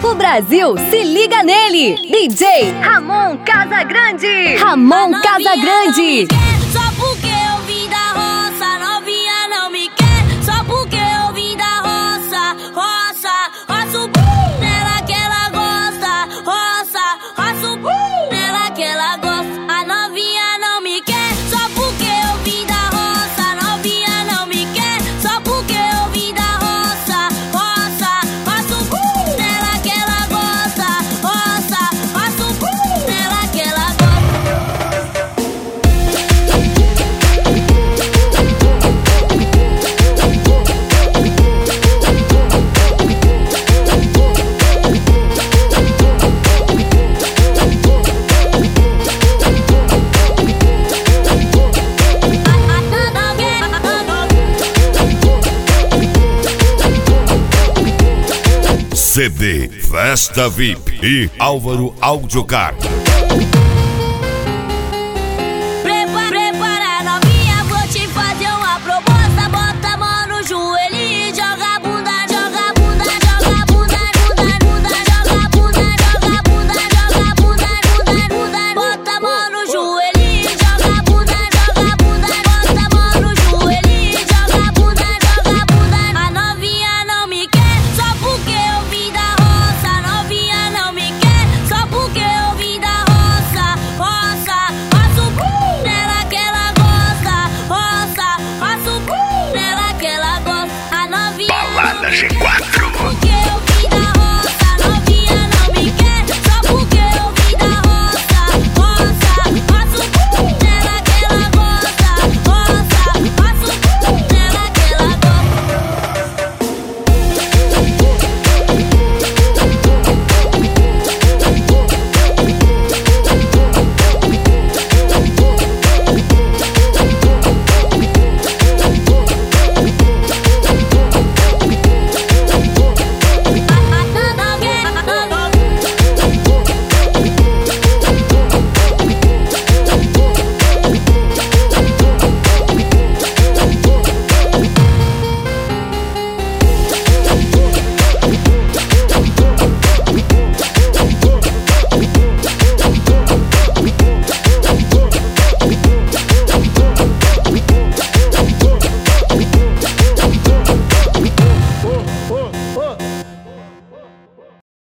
O Brasil se liga nele. DJ Ramon Casagrande. Ramon Casagrande. Só porque eu vim da roça, novinha não me quer. Só porque eu vim da roça, roça o boom nela que ela gosta. Roça o boom nela que ela gosta. A novinha não me quer. Só porque eu vim da roça, novinha não me quer. Só porque eu vim da roça, roça o boom nela que ela gosta. Roça o boom nela que ela gosta. CD Festa VIP e Álvaro Audiocar.